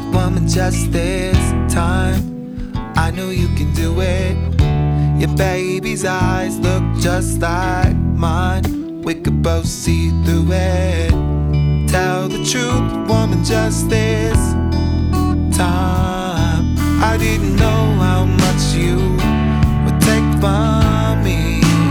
woman just this time. I knew you can do it. Your baby's eyes look just like mine. We could both see through it. Tell the truth, woman, just this time. I didn't know how much you would take from me.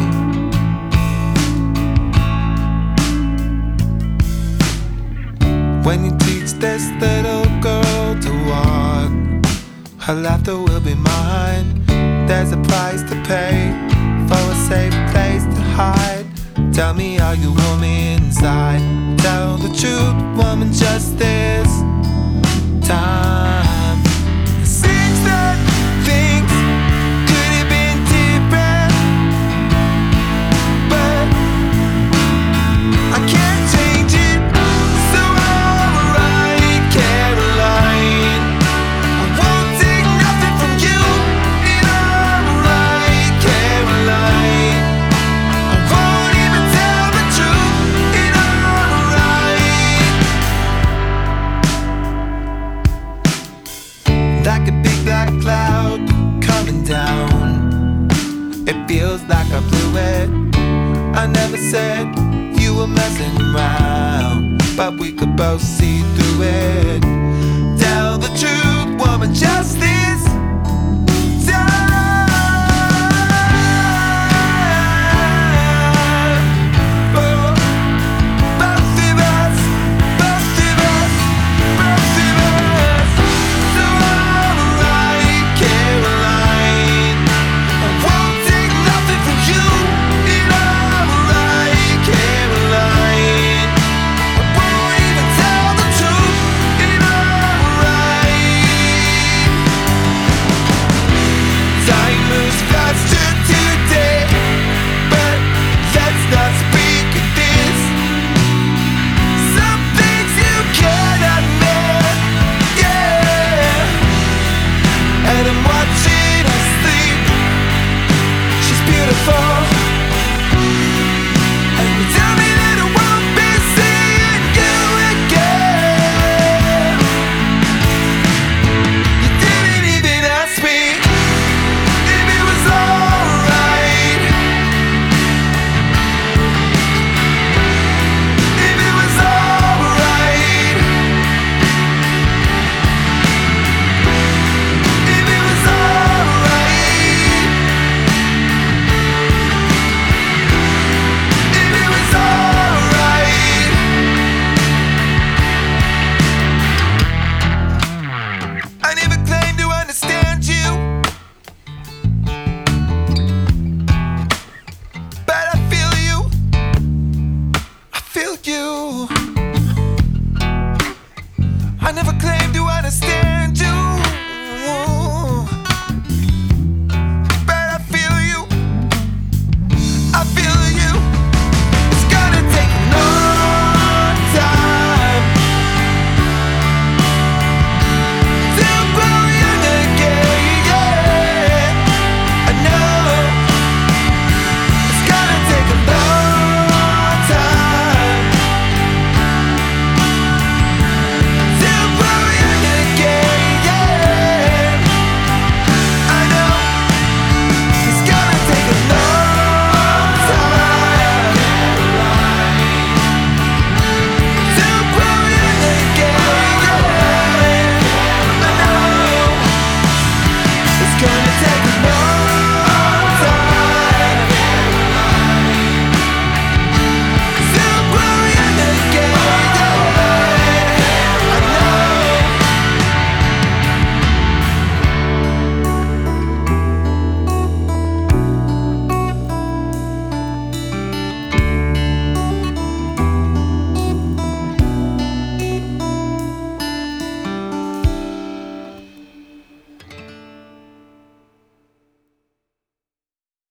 When you teach this little girl to walk, her laughter will be mine. There's a price to pay for a safe place to hide. Tell me, are you warm inside? Tell the truth, woman, just this time. It seems that things could have been different, but I can't change it. So alright, Caroline, I won't take nothing from you. And alright, Caroline, I won't even tell the truth. And alright, like a big black cloud coming down, it feels like I blew it. I never said you were messing around, but we could both see through it.